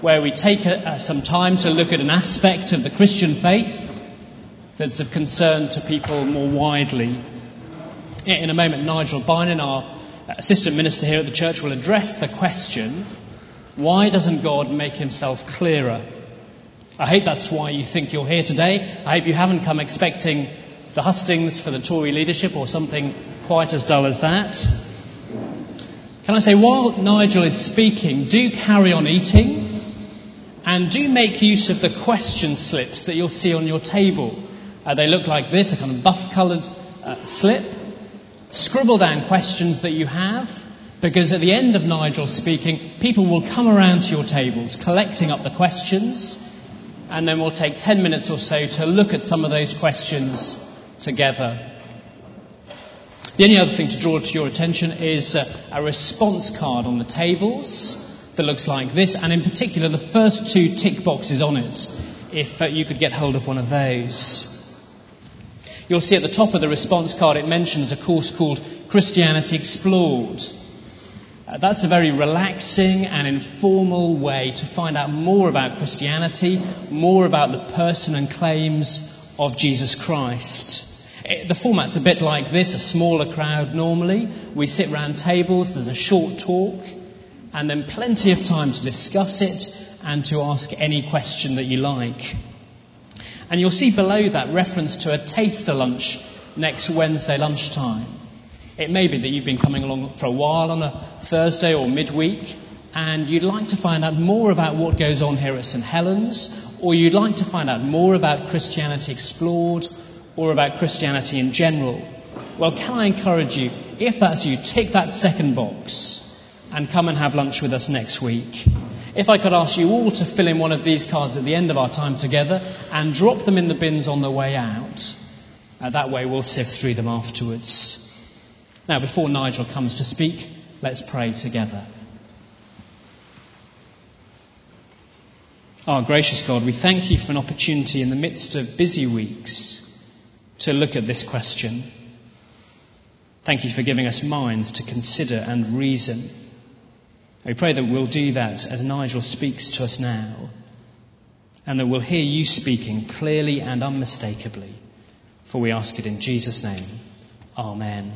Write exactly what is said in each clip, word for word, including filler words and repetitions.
where we take a, uh, some time to look at an aspect of the Christian faith that's of concern to people more widely. In a moment, Nigel Bynon, our assistant minister here at the church, will address the question, why doesn't God make himself clearer? I hope that's why you think you're here today. I hope you haven't come expecting the hustings for the Tory leadership or something quite as dull as that. Can I say, while Nigel is speaking, do carry on eating and do make use of the question slips that you'll see on your table. Uh, they look like this, a kind of buff-coloured uh, slip. Scribble down questions that you have, because at the end of Nigel speaking, people will come around to your tables collecting up the questions, and then we'll take ten minutes or so to look at some of those questions together. The only other thing to draw to your attention is uh, a response card on the tables that looks like this, and in particular the first two tick boxes on it, if uh, you could get hold of one of those. You'll see at the top of the response card it mentions a course called Christianity Explored. Uh, that's a very relaxing and informal way to find out more about Christianity, more about the person and claims of Jesus Christ. It, the format's a bit like this, a smaller crowd normally. We sit round tables, there's a short talk, and then plenty of time to discuss it and to ask any question that you like. And you'll see below that reference to a taster lunch next Wednesday lunchtime. It may be that you've been coming along for a while on a Thursday or midweek, and you'd like to find out more about what goes on here at St Helens, or you'd like to find out more about Christianity Explored, or about Christianity in general. Well, can I encourage you, if that's you, tick that second box and come and have lunch with us next week. If I could ask you all to fill in one of these cards at the end of our time together and drop them in the bins on the way out, uh, that way we'll sift through them afterwards. Now, before Nigel comes to speak, let's pray together. Our gracious God, we thank you for an opportunity in the midst of busy weeks to look at this question. Thank you for giving us minds to consider and reason. We pray that we'll do that as Nigel speaks to us now, and that we'll hear you speaking clearly and unmistakably, for we ask it in Jesus' name. Amen.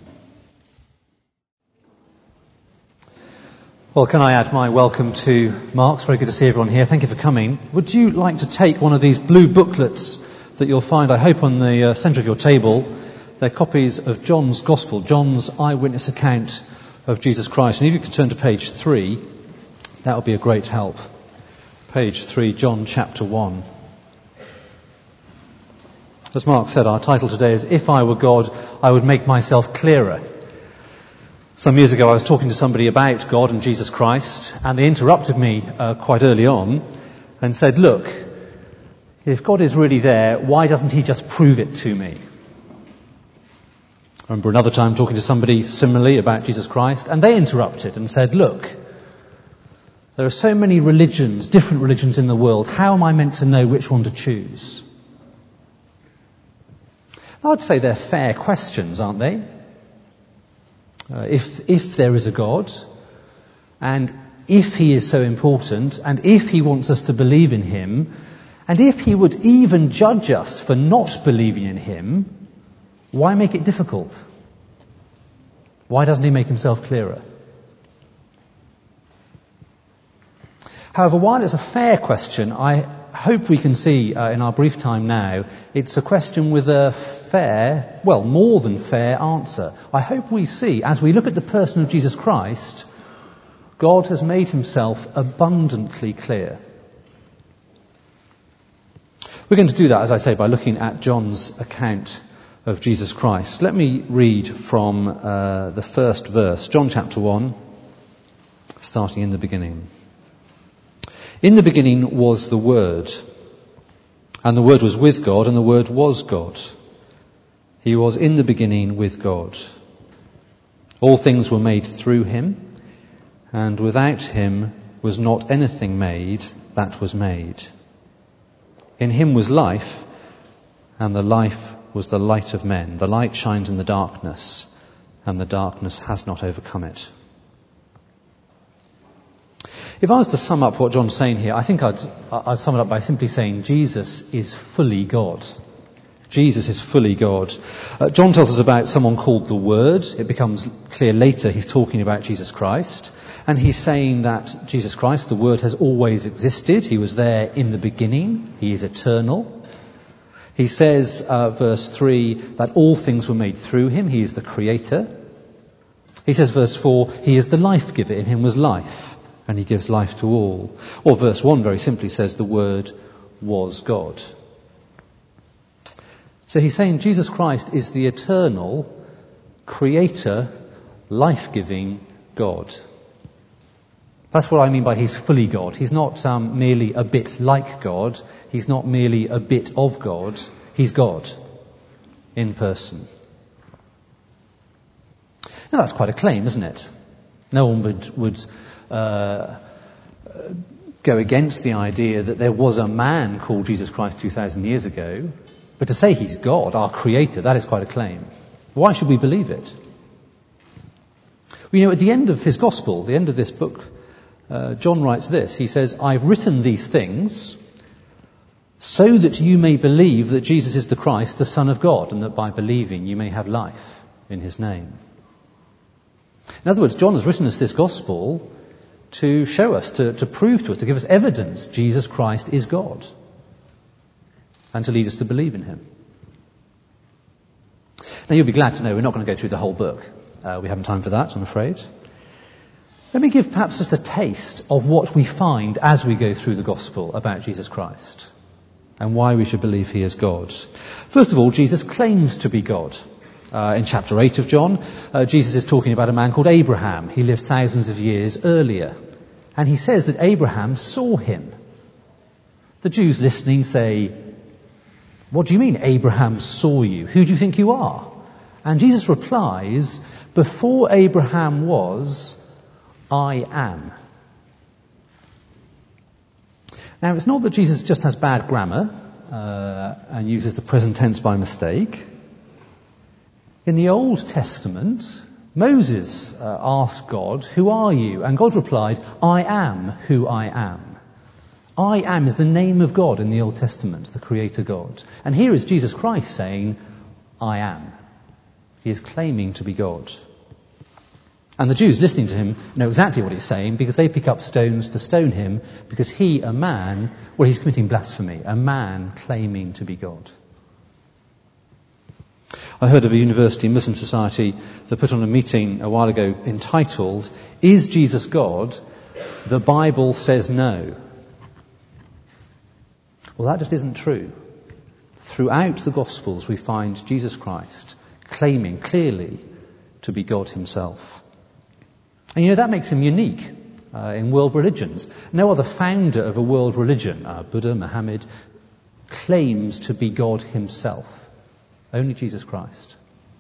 Well, can I add my welcome to Mark? It's very good to see everyone here. Thank you for coming. Would you like to take one of these blue booklets that you'll find, I hope, on the uh, centre of your table? They're copies of John's Gospel, John's eyewitness account of Jesus Christ. And if you could turn to page three, that would be a great help. Page three, John chapter one. As Mark said, our title today is If I Were God, I Would Make Myself Clearer. Some years ago I was talking to somebody about God and Jesus Christ, and they interrupted me uh, quite early on and said, look, if God is really there, why doesn't he just prove it to me? I remember another time talking to somebody similarly about Jesus Christ, and they interrupted and said, look, there are so many religions, different religions in the world. How am I meant to know which one to choose? I'd say they're fair questions, aren't they? Uh, if, if there is a God, and if he is so important, and if he wants us to believe in him, and if he would even judge us for not believing in him, why make it difficult? Why doesn't he make himself clearer? However, while it's a fair question, I hope we can see uh, in our brief time now, it's a question with a fair, well, more than fair answer. I hope we see, as we look at the person of Jesus Christ, God has made himself abundantly clear. We're going to do that, as I say, by looking at John's account of Jesus Christ. Let me read from uh, the first verse, John chapter one, starting in the beginning. In the beginning was the Word, and the Word was with God, and the Word was God. He was in the beginning with God. All things were made through him, and without him was not anything made that was made. In him was life, and the life was the light of men. The light shines in the darkness, and the darkness has not overcome it. If I was to sum up what John's saying here, I think I'd, I'd sum it up by simply saying Jesus is fully God. Jesus is fully God. Uh, John tells us about someone called the Word. It becomes clear later he's talking about Jesus Christ. And he's saying that Jesus Christ, the Word, has always existed. He was there in the beginning. He is eternal. He says, uh, verse three, that all things were made through him. He is the Creator. He says, verse four, he is the life giver. In him was life, and he gives life to all. Or verse one very simply says, the Word was God. So he's saying Jesus Christ is the eternal, Creator, life-giving God. That's what I mean by he's fully God. He's not um, merely a bit like God. He's not merely a bit of God. He's God in person. Now that's quite a claim, isn't it? No one would, would uh, go against the idea that there was a man called Jesus Christ two thousand years ago. But to say he's God, our Creator, that is quite a claim. Why should we believe it? Well, you know, at the end of his Gospel, the end of this book, uh, John writes this. He says, I've written these things so that you may believe that Jesus is the Christ, the Son of God, and that by believing you may have life in his name. In other words, John has written us this Gospel to show us, to, to prove to us, to give us evidence Jesus Christ is God, and to lead us to believe in him. Now you'll be glad to know we're not going to go through the whole book. Uh, we haven't time for that, I'm afraid. Let me give perhaps just a taste of what we find as we go through the Gospel about Jesus Christ and why we should believe he is God. First of all, Jesus claims to be God. Uh, in chapter eight of John, uh, Jesus is talking about a man called Abraham. He lived thousands of years earlier. And he says that Abraham saw him. The Jews listening say, what do you mean Abraham saw you? Who do you think you are? And Jesus replies, before Abraham was, I am. Now, it's not that Jesus just has bad grammar uh, and uses the present tense by mistake. In the Old Testament, Moses uh, asked God, who are you? And God replied, I am who I am. I am is the name of God in the Old Testament, the Creator God. And here is Jesus Christ saying, I am. He is claiming to be God. And the Jews listening to him know exactly what he's saying because they pick up stones to stone him because he, a man, well, he's committing blasphemy, a man claiming to be God. I heard of a university Muslim society that put on a meeting a while ago entitled, Is Jesus God? The Bible Says No. Well, that just isn't true. Throughout the Gospels we find Jesus Christ claiming clearly to be God himself. And you know, that makes him unique uh, in world religions. No other founder of a world religion, uh, Buddha, Muhammad, claims to be God himself. Only Jesus Christ.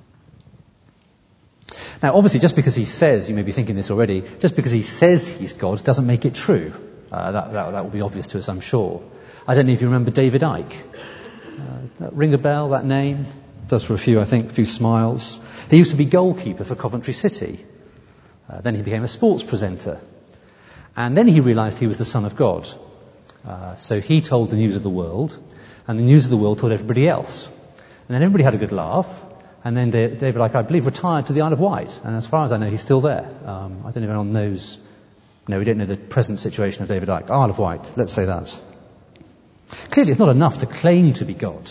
Now, obviously, just because he says, you may be thinking this already, just because he says he's God doesn't make it true. Uh, that, that, that will be obvious to us, I'm sure. I don't know if you remember David Icke. Uh, ring a bell, that name? Does for a few, I think, a few smiles. He used to be goalkeeper for Coventry City. Uh, then he became a sports presenter. And then he realised he was the Son of God. Uh, so he told the news of the world, and the news of the world told everybody else. And then everybody had a good laugh, and then David Icke, I believe, retired to the Isle of Wight. And as far as I know, he's still there. Um, I don't know if anyone knows. No, we don't know the present situation of David Icke. Isle of Wight, let's say that. Clearly, it's not enough to claim to be God.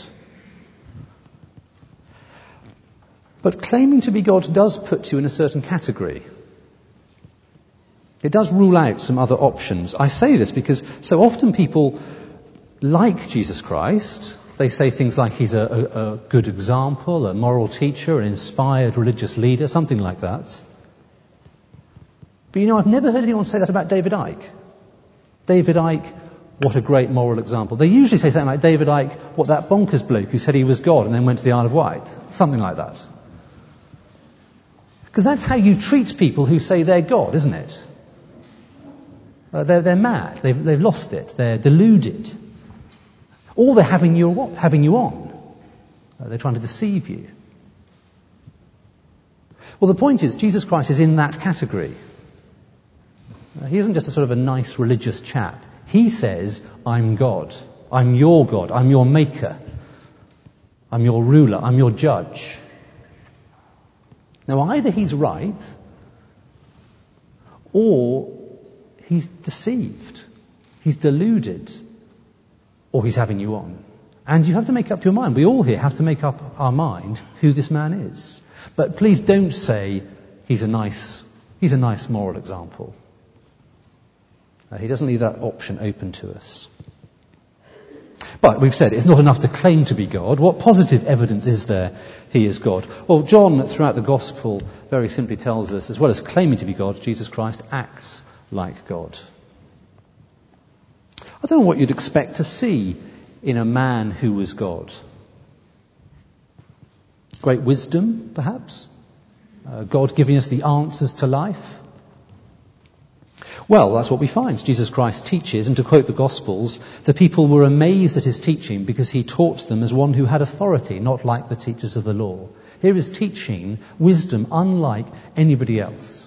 But claiming to be God does put you in a certain category. It does rule out some other options. I say this because so often people like Jesus Christ. They say things like he's a, a, a good example, a moral teacher, an inspired religious leader, something like that. But you know, I've never heard anyone say that about David Icke. David Icke, what a great moral example. They usually say something like, David Icke, what that bonkers bloke who said he was God and then went to the Isle of Wight. Something like that. Because that's how you treat people who say they're God, isn't it? Uh, they're, they're mad. They've, they've lost it. They're deluded. Or they're having you, having you on. Uh, they're trying to deceive you. Well, the point is, Jesus Christ is in that category. Uh, he isn't just a sort of a nice religious chap. He says, I'm God. I'm your God. I'm your maker. I'm your ruler. I'm your judge. Now, either he's right, or he's deceived. He's deluded. Or he's having you on. And you have to make up your mind. We all here have to make up our mind who this man is. But please don't say he's a nice, he's a nice moral example. Uh, he doesn't leave that option open to us. But we've said it's not enough to claim to be God. What positive evidence is there he is God? Well, John, throughout the Gospel, very simply tells us, as well as claiming to be God, Jesus Christ acts like God. I don't know what you'd expect to see in a man who was God. Great wisdom, perhaps? Uh, God giving us the answers to life? Well, that's what we find. Jesus Christ teaches, and to quote the Gospels, the people were amazed at his teaching because he taught them as one who had authority, not like the teachers of the law. Here is teaching wisdom unlike anybody else.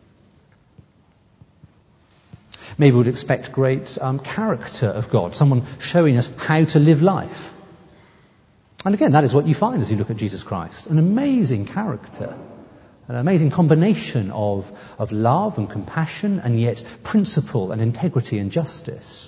Maybe we'd expect great um, character of God, someone showing us how to live life. And again, that is what you find as you look at Jesus Christ. An amazing character. An amazing combination of, of love and compassion and yet principle and integrity and justice.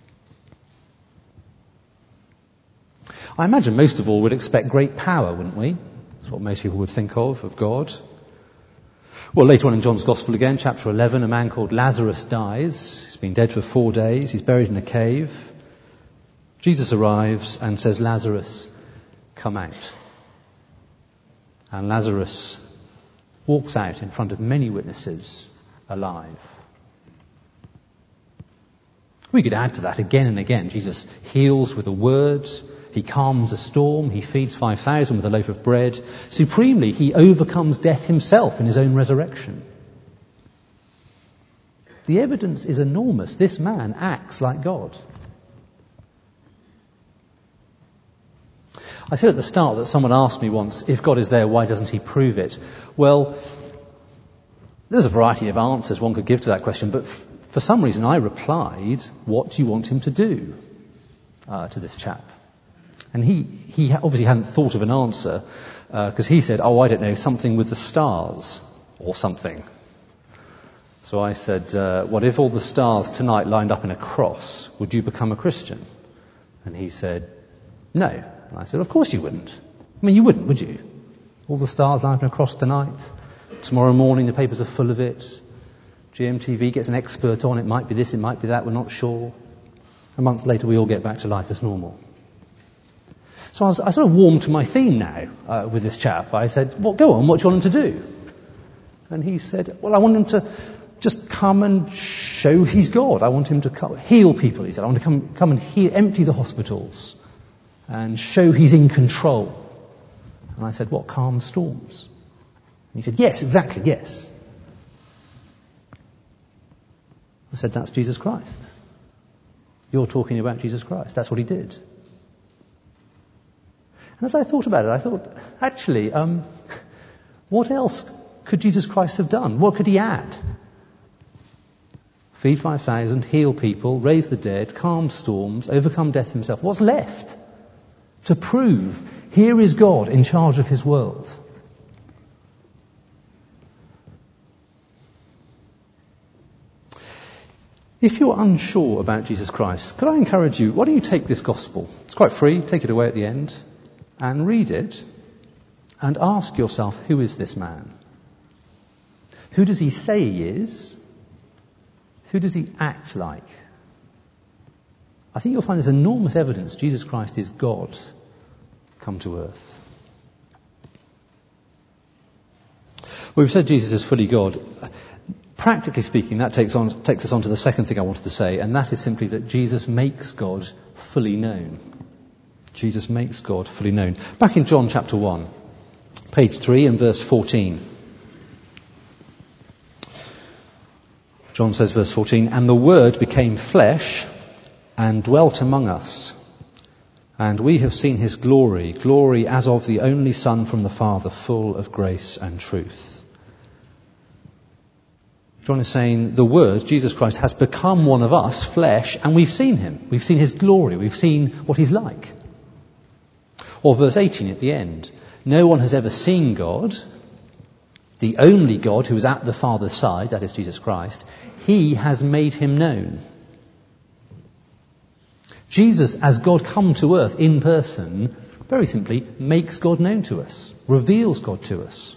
I imagine most of all we'd expect great power, wouldn't we? That's what most people would think of, of God. Well, later on in John's Gospel again, chapter eleven, a man called Lazarus dies. He's been dead for four days. He's buried in a cave. Jesus arrives and says, Lazarus, come out. And Lazarus walks out in front of many witnesses alive. We could add to that again and again. Jesus heals with a word. He calms a storm. He feeds five thousand with a loaf of bread. Supremely, he overcomes death himself in his own resurrection. The evidence is enormous. This man acts like God. I said at the start that someone asked me once, if God is there, why doesn't he prove it? Well, there's a variety of answers one could give to that question, but f- for some reason I replied, what do you want him to do uh, to this chap? And he, he obviously hadn't thought of an answer, because uh, he said, oh, I don't know, something with the stars, or something. So I said, uh, what if all the stars tonight lined up in a cross? Would you become a Christian? And he said, no. And I said, of course you wouldn't. I mean, you wouldn't, would you? All the stars lined up in a cross tonight. Tomorrow morning the papers are full of it. G M T V gets an expert on it. Might be this, it might be that, we're not sure. A month later we all get back to life as normal. So I, was, I sort of warmed to my theme now uh, with this chap. I said, well, go on, what do you want him to do? And he said, well, I want him to just come and show he's God. I want him to come, heal people, he said. I want to come, come and heal, empty the hospitals and show he's in control. And I said, what, calm storms? And he said, yes, exactly, yes. I said, that's Jesus Christ. You're talking about Jesus Christ. That's what he did. And as I thought about it, I thought, actually, um, what else could Jesus Christ have done? What could he add? Feed five thousand, heal people, raise the dead, calm storms, overcome death himself. What's left to prove here is God in charge of his world? If you're unsure about Jesus Christ, could I encourage you, why don't you take this gospel? It's quite free, take it away at the end, and read it, and ask yourself, who is this man? Who does he say he is? Who does he act like? I think you'll find there's enormous evidence Jesus Christ is God come to earth. Well, we've said Jesus is fully God. Practically speaking, that takes on takes us on to the second thing I wanted to say, and that is simply that Jesus makes God fully known. Jesus makes God fully known. Back in John chapter one, page three and verse fourteen. John says, verse fourteen, and the Word became flesh and dwelt among us. And we have seen his glory, glory as of the only Son from the Father, full of grace and truth. John is saying the Word, Jesus Christ, has become one of us, flesh, and we've seen him. We've seen his glory. We've seen what he's like. Or verse eighteen at the end. No one has ever seen God, the only God who is at the Father's side, that is Jesus Christ. He has made him known. Jesus, as God come to earth in person, very simply makes God known to us, reveals God to us.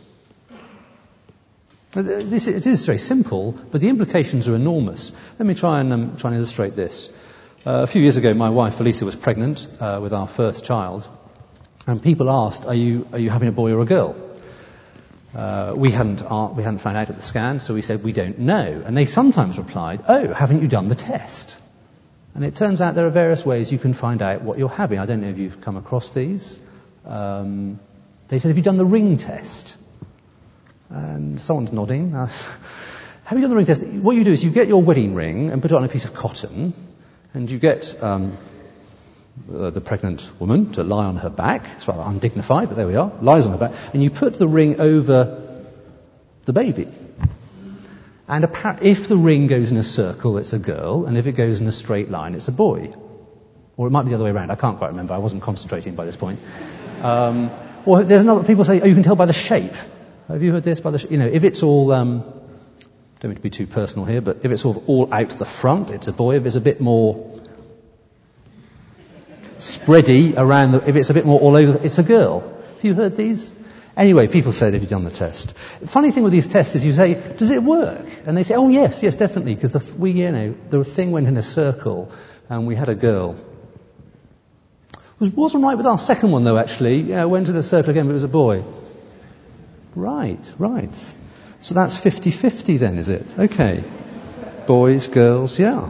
This, it is very simple, but the implications are enormous. Let me try and um, try and illustrate this. Uh, a few years ago, my wife Elisa was pregnant uh, with our first child, and people asked, "Are you are you having a boy or a girl?" Uh, we hadn't uh, we hadn't found out at the scan, so we said we don't know. And they sometimes replied, "Oh, haven't you done the test?" And it turns out there are various ways you can find out what you're having. I don't know if you've come across these. Um, they said, "Have you done the ring test?" And someone's nodding. Uh, have you done the ring test? What you do is you get your wedding ring and put it on a piece of cotton, and you get um, uh, the pregnant woman to lie on her back. It's rather undignified, but there we are. Lies on her back, and you put the ring over the baby. And apparently, if the ring goes in a circle, it's a girl, and if it goes in a straight line, it's a boy. Or it might be the other way around. I can't quite remember. I wasn't concentrating by this point. Um, or there's another. People say, "Oh, you can tell by the shape." Have you heard this? By the, sh- you know, if it's all, um, don't mean to be too personal here, but if it's sort of all out the front, it's a boy. If it's a bit more spready around, the, if it's a bit more all over, it's a girl. Have you heard these? Anyway, people said, "Have you done the test?" The funny thing with these tests is you say, "Does it work?" And they say, "Oh yes, yes, definitely," because the, we, you know, the thing went in a circle, and we had a girl. It wasn't right with our second one though. Actually, yeah, went in a circle again, but it was a boy. Right, right. So that's fifty-fifty then, is it? Okay. Boys, girls, yeah.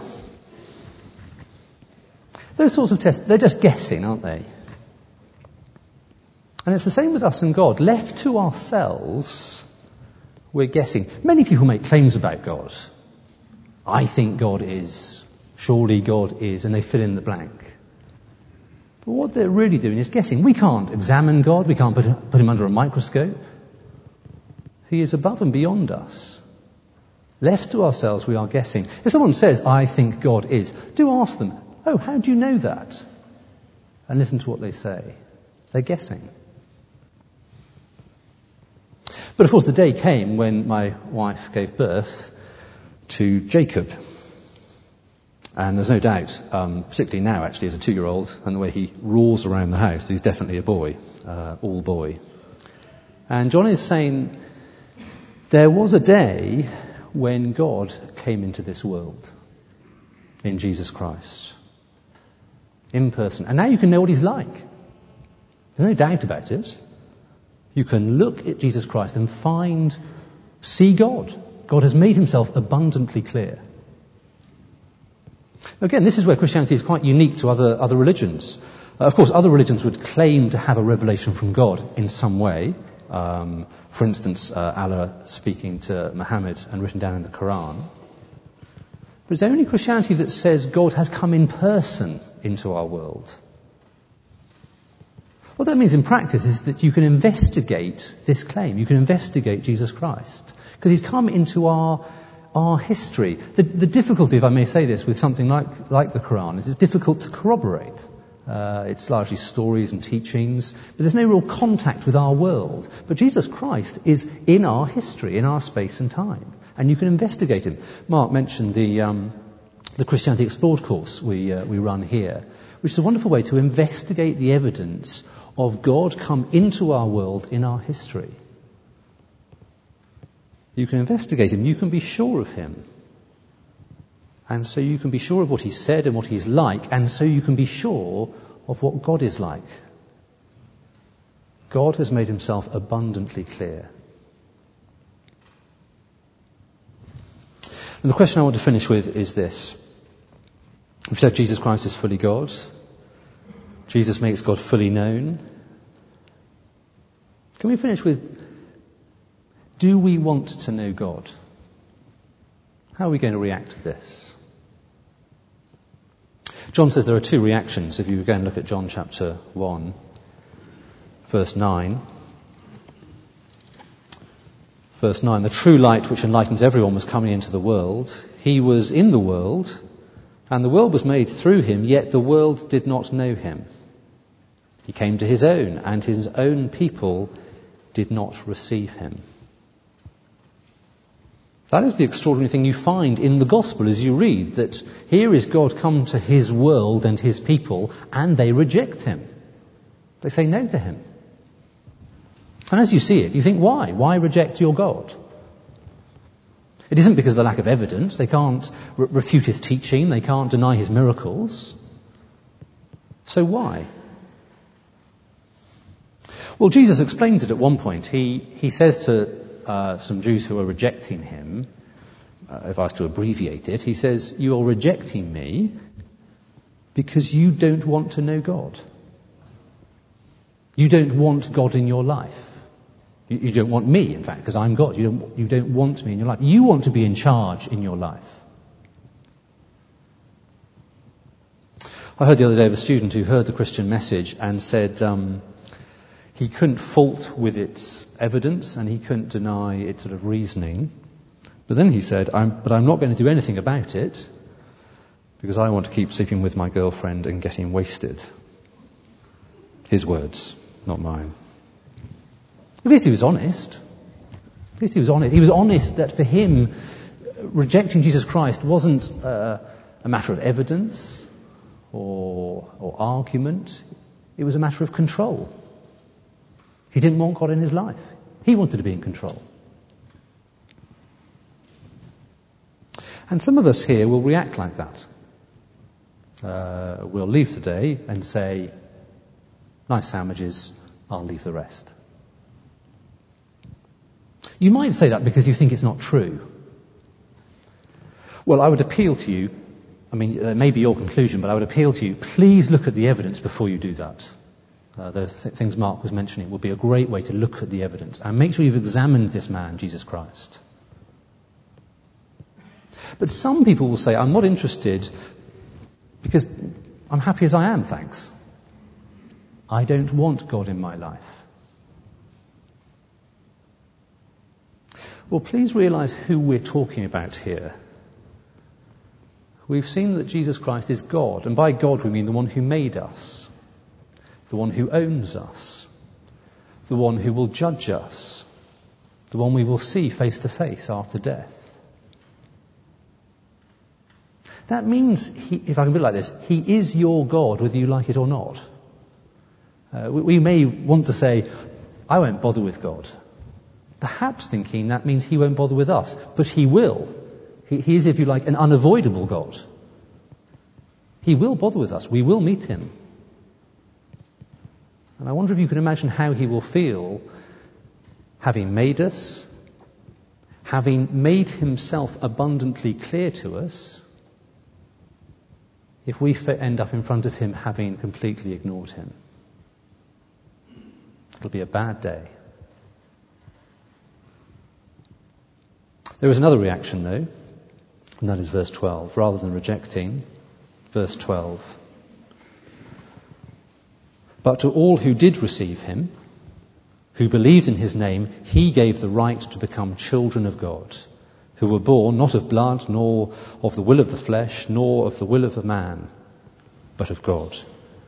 Those sorts of tests, they're just guessing, aren't they? And it's the same with us and God. Left to ourselves, we're guessing. Many people make claims about God. I think God is. Surely God is. And they fill in the blank. But what they're really doing is guessing. We can't examine God. We can't put, put him under a microscope. He is above and beyond us. Left to ourselves, we are guessing. If someone says, "I think God is," do ask them, "Oh, how do you know that?" And listen to what they say. They're guessing. But of course the day came when my wife gave birth to Jacob. And there's no doubt, um, particularly now actually as a two-year-old, and the way he roars around the house, he's definitely a boy, uh, all boy. And John is saying, there was a day when God came into this world in Jesus Christ, in person. And now you can know what he's like. There's no doubt about it. You can look at Jesus Christ and find, see God. God has made himself abundantly clear. Again, this is where Christianity is quite unique to other, other religions. Uh, of course, other religions would claim to have a revelation from God in some way. Um, for instance, uh, Allah speaking to Muhammad and written down in the Quran. But it's only Christianity that says God has come in person into our world. What that means in practice is that you can investigate this claim. You can investigate Jesus Christ. Because he's come into our our history. The, the difficulty, if I may say this, with something like, like the Quran is it's difficult to corroborate. Uh, it's largely stories and teachings, but there's no real contact with our world. But Jesus Christ is in our history, in our space and time, and you can investigate him. Mark mentioned the um, the Christianity Explored course we uh, we run here, which is a wonderful way to investigate the evidence of God come into our world in our history. You can investigate him. You can be sure of him. And so you can be sure of what he said and what he's like, and so you can be sure of what God is like. God has made himself abundantly clear. And the question I want to finish with is this. We've said Jesus Christ is fully God. Jesus makes God fully known. Can we finish with, do we want to know God? How are we going to react to this? John says there are two reactions. If you go and look at John chapter one, verse nine. verse nine, the true light which enlightens everyone was coming into the world. He was in the world, and the world was made through him, yet the world did not know him. He came to his own, and his own people did not receive him. That is the extraordinary thing you find in the gospel as you read, that here is God come to his world and his people, and they reject him. They say no to him. And as you see it, you think, why? Why reject your God? It isn't because of the lack of evidence. They can't re- refute his teaching. They can't deny his miracles. So why? Well, Jesus explains it at one point. He, he says to uh, some Jews who are rejecting him, uh, if I was to abbreviate it, he says, you are rejecting me because you don't want to know God. You don't want God in your life. You, you don't want me, in fact, because I'm God. You don't, you don't want me in your life. You want to be in charge in your life. I heard the other day of a student who heard the Christian message and said um, he couldn't fault with its evidence and he couldn't deny its sort of reasoning. But then he said, I'm, but I'm not going to do anything about it because I want to keep sleeping with my girlfriend and getting wasted. His words, not mine. At least he was honest. At least he was honest. He was honest that for him, rejecting Jesus Christ wasn't uh, a matter of evidence or, or argument. It was a matter of control. He didn't want God in his life. He wanted to be in control. And some of us here will react like that. Uh, we'll leave today and say, nice sandwiches, I'll leave the rest. You might say that because you think it's not true. Well, I would appeal to you, I mean, it may be your conclusion, but I would appeal to you, please look at the evidence before you do that. Uh, the th- things Mark was mentioning would be a great way to look at the evidence and make sure you've examined this man, Jesus Christ. But some people will say, I'm not interested because I'm happy as I am, thanks. I don't want God in my life. Well, please realize who we're talking about here. We've seen that Jesus Christ is God, and by God we mean the one who made us, the one who owns us, the one who will judge us, the one we will see face to face after death. That means, he, if I can put it like this, he is your God whether you like it or not. Uh, we, we may want to say, I won't bother with God. Perhaps thinking that means he won't bother with us, but he will. He, he is, if you like, an unavoidable God. He will bother with us. We will meet him. And I wonder if you can imagine how he will feel having made us, having made himself abundantly clear to us, if we end up in front of him having completely ignored him. It'll be a bad day. There is another reaction, though, and that is verse twelve. Rather than rejecting, verse twelve. But to all who did receive him, who believed in his name, he gave the right to become children of God, who were born not of blood, nor of the will of the flesh, nor of the will of a man, but of God.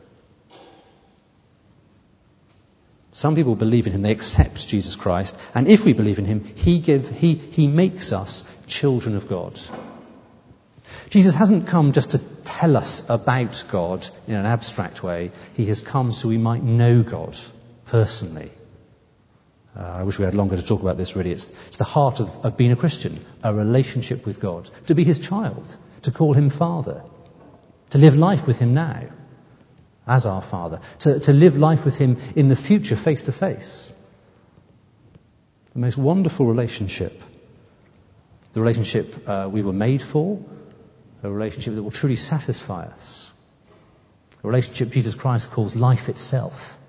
Some people believe in him, they accept Jesus Christ, and if we believe in him, he give, he, he makes us children of God. Jesus hasn't come just to tell us about God in an abstract way. He has come so we might know God personally. Uh, I wish we had longer to talk about this, really. It's, it's the heart of, of being a Christian, a relationship with God, to be his child, to call him Father, to live life with him now as our Father, to, to live life with him in the future face to face. The most wonderful relationship, the relationship uh, we were made for, a relationship that will truly satisfy us, a relationship Jesus Christ calls life itself.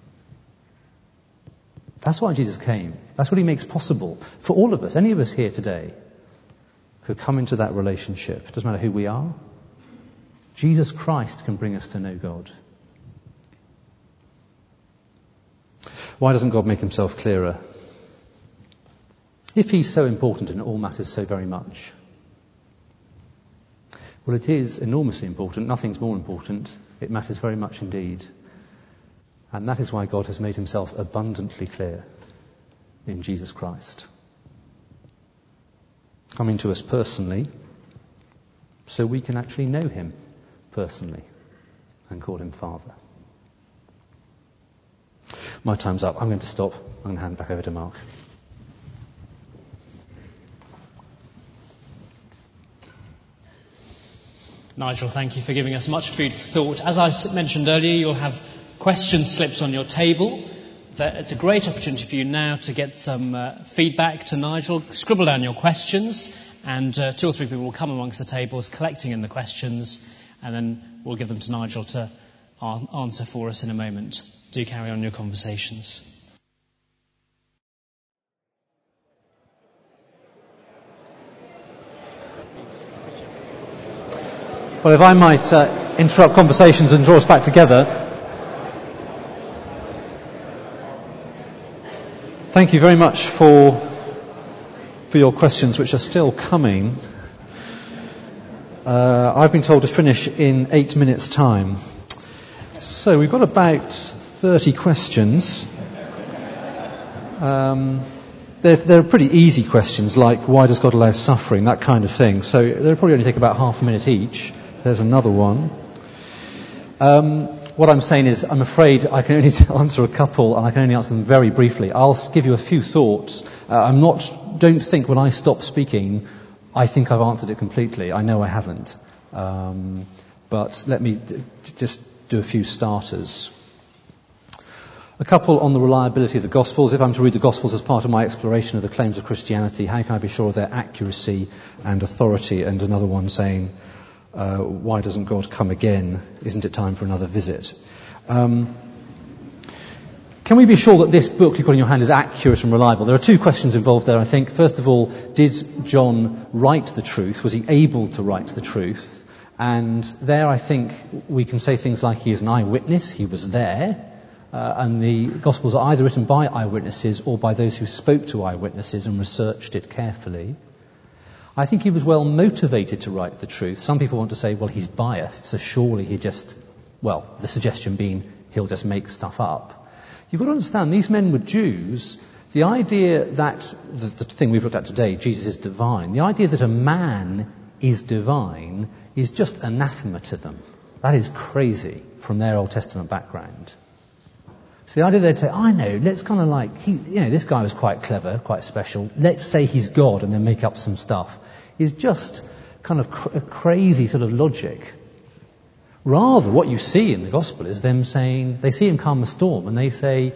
That's why Jesus came. That's what he makes possible for all of us. Any of us here today could come into that relationship. It doesn't matter who we are. Jesus Christ can bring us to know God. Why doesn't God make himself clearer? If he's so important and it all matters so very much, well, it is enormously important. Nothing's more important. It matters very much indeed. And that is why God has made himself abundantly clear in Jesus Christ, coming to us personally so we can actually know him personally and call him Father. My time's up. I'm going to stop. I'm going to hand back over to Mark. Nigel, thank you for giving us much food for thought. As I mentioned earlier, you'll have question slips on your table. It's a great opportunity for you now to get some uh, feedback to Nigel. Scribble down your questions, and uh, two or three people will come amongst the tables collecting in the questions, and then we'll give them to Nigel to uh, answer for us in a moment. Do carry on your conversations. Well, if I might uh, interrupt conversations and draw us back together. Thank you very much for for your questions, which are still coming. Uh, I've been told to finish in eight minutes' time. So we've got about thirty questions. Um, They're pretty easy questions, like why does God allow suffering, that kind of thing. So they'll probably only take about half a minute each. There's another one. Um, what I'm saying is I'm afraid I can only answer a couple, and I can only answer them very briefly. I'll give you a few thoughts. Uh, I'm not, don't think when I stop speaking, I think I've answered it completely. I know I haven't. Um, but let me d- just do a few starters. A couple on the reliability of the Gospels. If I'm to read the Gospels as part of my exploration of the claims of Christianity, how can I be sure of their accuracy and authority? And another one saying, uh, why doesn't God come again? Isn't it time for another visit? Um, can we be sure that this book you've got in your hand is accurate and reliable? There are two questions involved there, I think. First of all, did John write the truth? Was he able to write the truth? And there I think we can say things like he is an eyewitness, he was there. Uh, and the Gospels are either written by eyewitnesses or by those who spoke to eyewitnesses and researched it carefully. I think he was well motivated to write the truth. Some people want to say, well, he's biased, so surely he just, well, the suggestion being he'll just make stuff up. You've got to understand, these men were Jews. The idea that, the, the thing we've looked at today, Jesus is divine, the idea that a man is divine is just anathema to them. That is crazy from their Old Testament background. So the idea they'd say, oh, I know, let's kind of like, he, you know, this guy was quite clever, quite special, let's say he's God and then make up some stuff, is just kind of cr- a crazy sort of logic. Rather, what you see in the Gospel is them saying, they see him calm a storm and they say,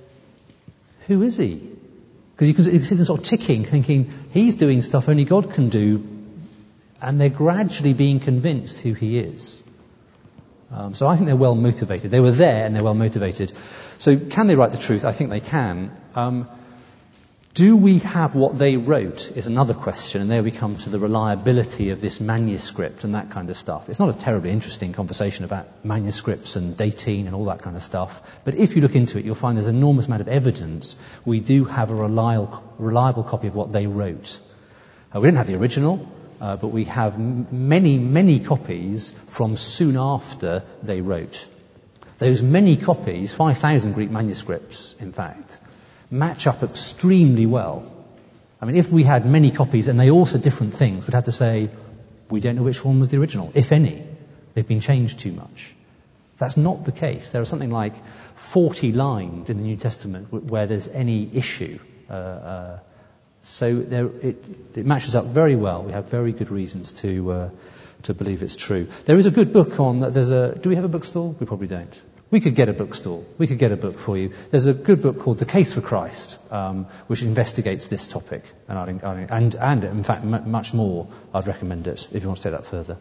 who is he? Because you can, you can see them sort of ticking, thinking, he's doing stuff only God can do, and they're gradually being convinced who he is. Um, so I think they're well motivated. They were there and they're well motivated. So can they write the truth? I think they can. Um, do we have what they wrote is another question, and there we come to the reliability of this manuscript and that kind of stuff. It's not a terribly interesting conversation about manuscripts and dating and all that kind of stuff, but if you look into it, you'll find there's an enormous amount of evidence. We do have a reliable, reliable copy of what they wrote. Uh, we didn't have the original. Uh, but we have m- many, many copies from soon after they wrote. Those many copies, five thousand Greek manuscripts, in fact, match up extremely well. I mean, if we had many copies and they all said different things, we'd have to say, we don't know which one was the original, if any. They've been changed too much. That's not the case. There are something like forty lines in the New Testament w- where there's any issue. Uh, uh, So there, it, it matches up very well. We have very good reasons to uh, to believe it's true. There is a good book on. There's a. Do we have a bookstall? We probably don't. We could get a bookstall. We could get a book for you. There's a good book called The Case for Christ, um, which investigates this topic, and I'd, I'd, and and in fact m- much more. I'd recommend it if you want to take that further.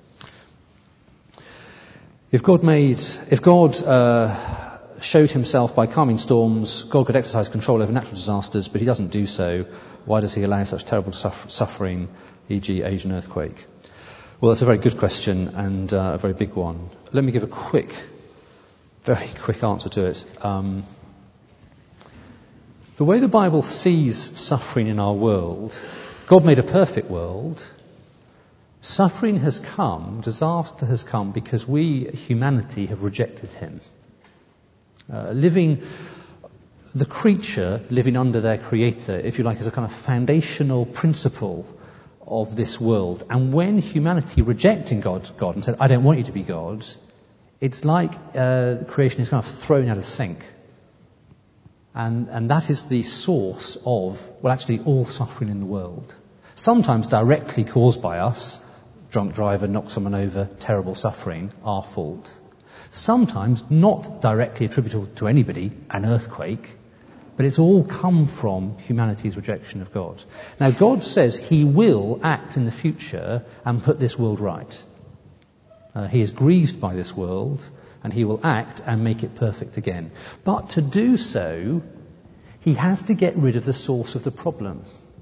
If God made, if God. Uh, showed himself by calming storms, God could exercise control over natural disasters, but he doesn't do so. Why does he allow such terrible suff- suffering, for example Asian earthquake? Well, that's a very good question and uh, a very big one. Let me give a quick, very quick answer to it. Um, The way the Bible sees suffering in our world, God made a perfect world. Suffering has come, disaster has come because we, humanity, have rejected him. Uh, living, the creature living under their creator, if you like, is a kind of foundational principle of this world. And when humanity rejecting God, God and said, I don't want you to be God, it's like uh, creation is kind of thrown out of sync. And, and that is the source of, well, actually all suffering in the world. Sometimes directly caused by us, drunk driver, knock someone over, terrible suffering, our fault. Sometimes not directly attributable to anybody, an earthquake, but it's all come from humanity's rejection of God. Now, God says he will act in the future and put this world right. Uh, he is grieved by this world, and he will act and make it perfect again. But to do so, he has to get rid of the source of the problem.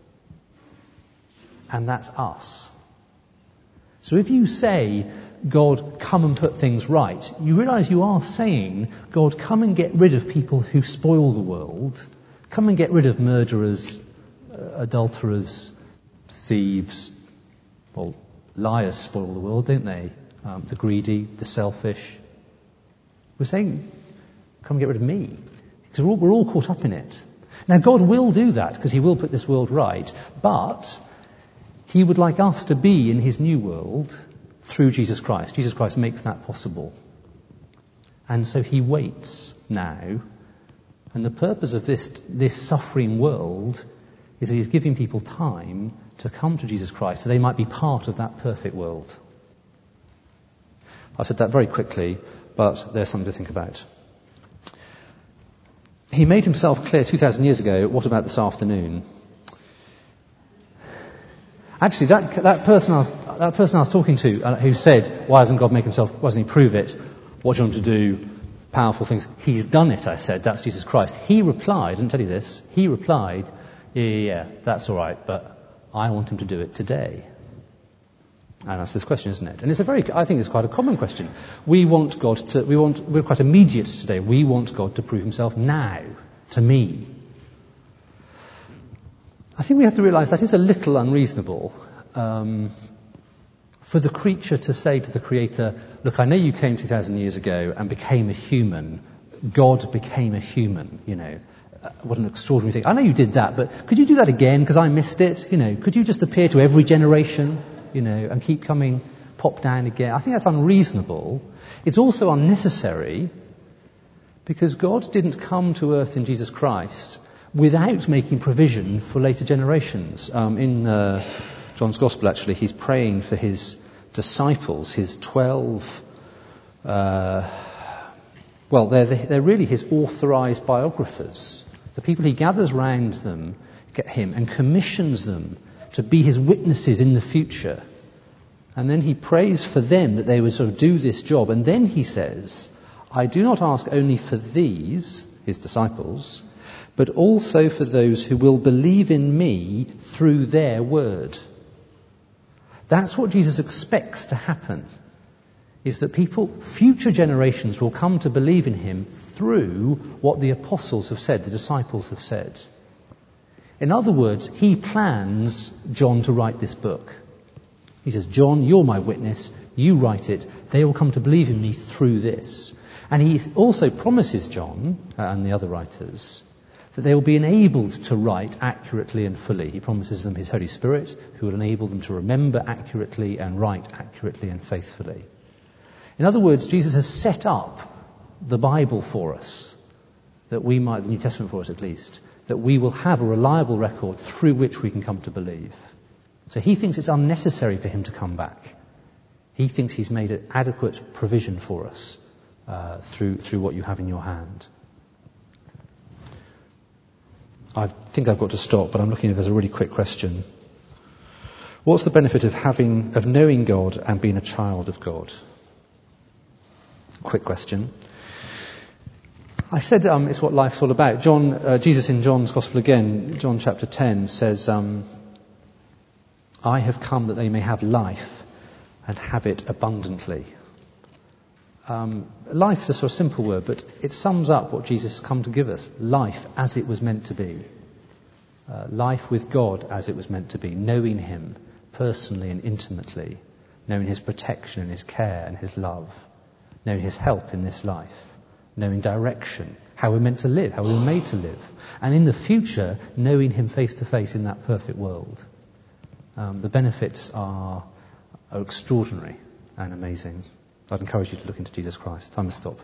And that's us. So if you say, God, come and put things right, you realize you are saying, God, come and get rid of people who spoil the world. Come and get rid of murderers, uh, adulterers, thieves. Well, liars spoil the world, don't they? Um, the greedy, the selfish. We're saying, come and get rid of me. Because we're all, we're all caught up in it. Now, God will do that because he will put this world right. But he would like us to be in his new world through Jesus Christ. Jesus Christ makes that possible. And so he waits now. And the purpose of this, this suffering world is that he's giving people time to come to Jesus Christ so they might be part of that perfect world. I said that very quickly, but there's something to think about. He made himself clear two thousand years ago. What about this afternoon? Actually, that that person I was, that person I was talking to, uh, who said, "Why doesn't God make himself? Why doesn't he prove it? What do you want to do? Powerful things." He's done it. I said, "That's Jesus Christ." He replied, I didn't tell you this. He replied, "Yeah, yeah, yeah, that's all right, but I want him to do it today." And that's this question, isn't it? And it's a very, I think it's quite a common question. We want God to, we want, we're quite immediate today. We want God to prove himself now, to me. I think we have to realise that is a little unreasonable. Um, for the creature to say to the Creator, look, I know you came two thousand years ago and became a human. God became a human, you know. Uh, what an extraordinary thing. I know you did that, but could you do that again because I missed it? You know, could you just appear to every generation? You know, and keep coming, pop down again. I think that's unreasonable. It's also unnecessary because God didn't come to earth in Jesus Christ without making provision for later generations. Um, in uh, John's Gospel, actually, he's praying for his disciples, his twelve, uh, well, they're, they're really his authorized biographers. The people he gathers round them, get him, and commissions them to be his witnesses in the future. And then he prays for them that they would sort of do this job. And then he says, I do not ask only for these, his disciples, but also for those who will believe in me through their word. That's what Jesus expects to happen, is that people, future generations will come to believe in him through what the apostles have said, the disciples have said. In other words, he plans John to write this book. He says, John, you're my witness. You write it. They will come to believe in me through this. And he also promises John uh, and the other writers that they will be enabled to write accurately and fully. He promises them his Holy Spirit, who will enable them to remember accurately and write accurately and faithfully. In other words, Jesus has set up the Bible for us, that we might, the New Testament for us at least, that we will have a reliable record through which we can come to believe. So he thinks it's unnecessary for him to come back. He thinks he's made an adequate provision for us uh, through through what you have in your hand. I think I've got to stop, but I'm looking if there's a really quick question. What's the benefit of having, of knowing God and being a child of God? Quick question. I said um, it's what life's all about. John, uh, Jesus in John's Gospel again, John chapter ten, says, um, I have come that they may have life and have it abundantly. Um, life is a sort of simple word, but it sums up what Jesus has come to give us. Life as it was meant to be. Uh, life with God as it was meant to be. Knowing him personally and intimately. Knowing his protection and his care and his love. Knowing his help in this life. Knowing direction. How we're meant to live. How we were made to live. And in the future, knowing him face to face in that perfect world. Um, the benefits are, are extraordinary and amazing. I'd encourage you to look into Jesus Christ. Time to stop.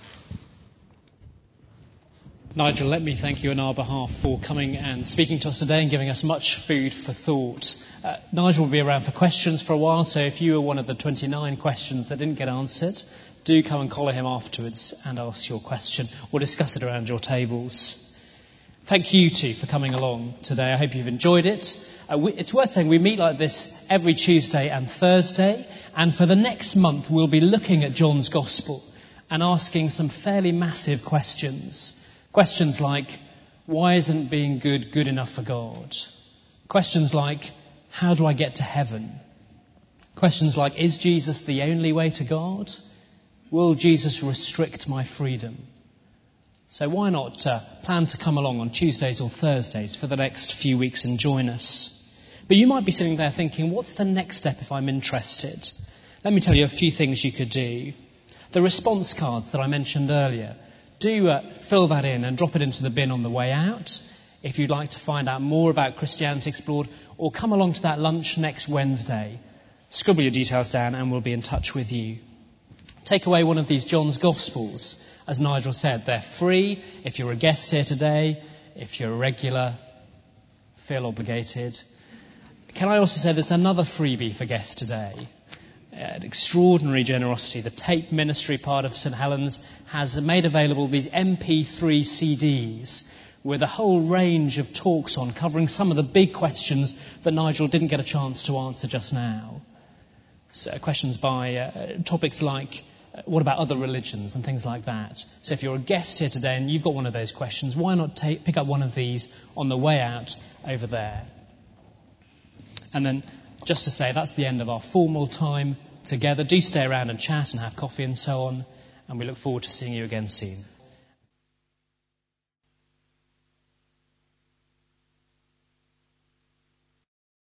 Nigel, let me thank you on our behalf for coming and speaking to us today and giving us much food for thought. Uh, Nigel will be around for questions for a while, so if you were one of the twenty-nine questions that didn't get answered, do come and collar him afterwards and ask your question or discuss it around your tables. Thank you too for coming along today. I hope you've enjoyed it. Uh, we, it's worth saying we meet like this every Tuesday and Thursday, and for the next month we'll be looking at John's Gospel and asking some fairly massive questions. Questions like, why isn't being good good enough for God? Questions like, how do I get to heaven? Questions like, is Jesus the only way to God? Will Jesus restrict my freedom? So why not uh, plan to come along on Tuesdays or Thursdays for the next few weeks and join us? But you might be sitting there thinking, what's the next step if I'm interested? Let me tell you a few things you could do. The response cards that I mentioned earlier, do uh, fill that in and drop it into the bin on the way out if you'd like to find out more about Christianity Explored, or come along to that lunch next Wednesday. Scribble your details down and we'll be in touch with you. Take away one of these John's Gospels. As Nigel said, they're free. If you're a guest here today, if you're a regular, feel obligated. Can I also say there's another freebie for guests today? An extraordinary generosity. The tape ministry part of St Helens has made available these M P three C Ds with a whole range of talks on, covering some of the big questions that Nigel didn't get a chance to answer just now. So questions by uh, topics like, uh, what about other religions and things like that. So if you're a guest here today and you've got one of those questions, why not take, pick up one of these on the way out over there? And then just to say, that's the end of our formal time together. Do stay around and chat and have coffee and so on. And we look forward to seeing you again soon.